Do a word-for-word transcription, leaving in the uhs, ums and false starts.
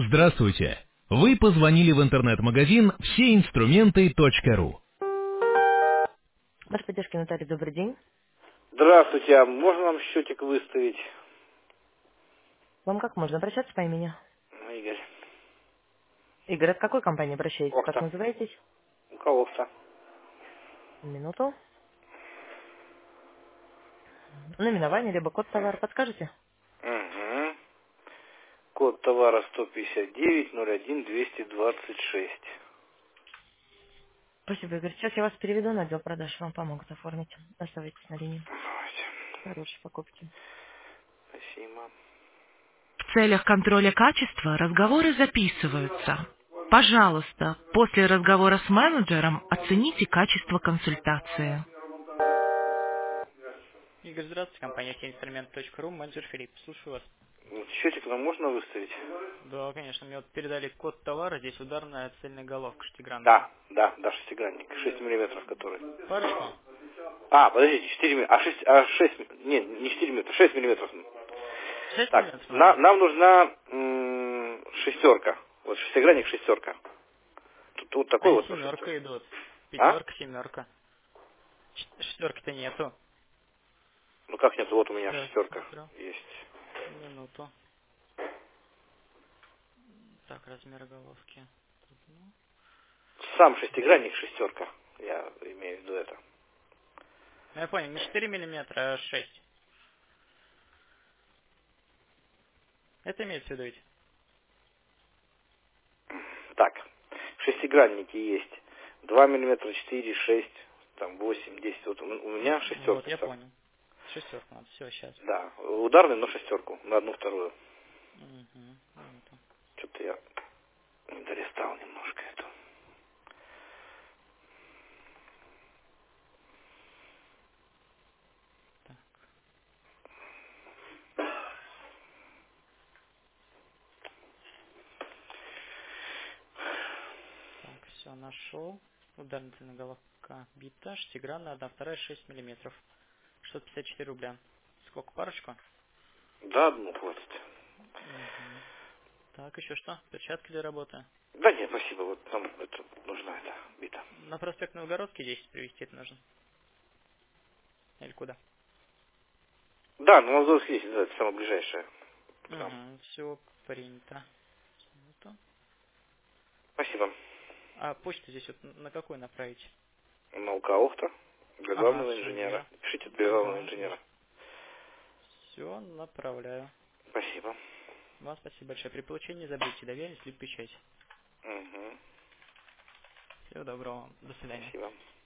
Здравствуйте! Вы позвонили в интернет-магазин все инструменты точка ру. Ваш поддержки, Наталья, добрый день. Здравствуйте, а можно вам счетик выставить? Вам как можно обращаться по имени? Ну, Игорь. Игорь, от какой компании обращаетесь? Как Охта. называетесь? У кого-то. Минуту. Наименование, либо код товара. Подскажете? Угу. Код товара сто пятьдесят девять ноль один двести двадцать шесть. Спасибо, Игорь. Сейчас я вас переведу на отдел продаж. Вам помогут оформить. Оставайтесь на линии. Давайте. Хорошей покупки. Спасибо. В целях контроля качества разговоры записываются. Пожалуйста, после разговора с менеджером оцените качество консультации. Игорь, здравствуйте, компания все инструменты точка ру, менеджер Филипп, слушаю вас. Вот счетик нам можно выставить? Да, конечно, мне вот передали код товара, здесь ударная цельная головка шестигранная. Да, да, да, шестигранник. шесть миллиметров который. Парочку? А, подождите, четыре миллиметра. А шесть, а шесть, нет, не четыре миллиметра, шесть миллиметров. шесть Так, миллиметров на- надо? нам нужна м, шестерка. Вот шестигранник шестерка. Тут вот такой Они вот. семерка идут. А? Пятерка, семерка. Шестерки-то нету. Ну как нет, вот у меня Сейчас шестерка смотрю. есть. Минуту. Так, размер головки. Ну, Сам шестигранник шестерка. Я имею в виду это. я понял, не четыре миллиметра, а шесть. Это имеется в виду ведь? Так, шестигранники есть. два миллиметра, четыре, шесть, там восемь, десять. Вот у у меня Вот, шестерка я сам. понял. Шестерку надо, все, сейчас. Да, ударный, но шестерку. На одну вторую. Угу, минуту. Что-то я не долистал немножко эту. Так, так, все, нашел. Ударная головка бита, шестигранная, одна вторая, шесть миллиметров. шестьсот пятьдесят четыре рубля. Сколько, парочку? Да, одну хватит. Угу. Так, еще что? Перчатки для работы. Да нет, спасибо. Вот нам это нужна эта бита. На проспект Новгородский десять привезти это нужно. Или куда? Да, на Лазовский есть, да, это самое ближайшее. к нам. Угу, все принято. Минуту. Спасибо. А почту здесь вот на какой направить? Наука Охта. Для Ага, главного все, инженера. я. Пишите для главного Ага, инженера. все, направляю. Спасибо. Вам спасибо большое. При получении забудьте доверенность или печать. Угу. Всего доброго. До свидания. Спасибо.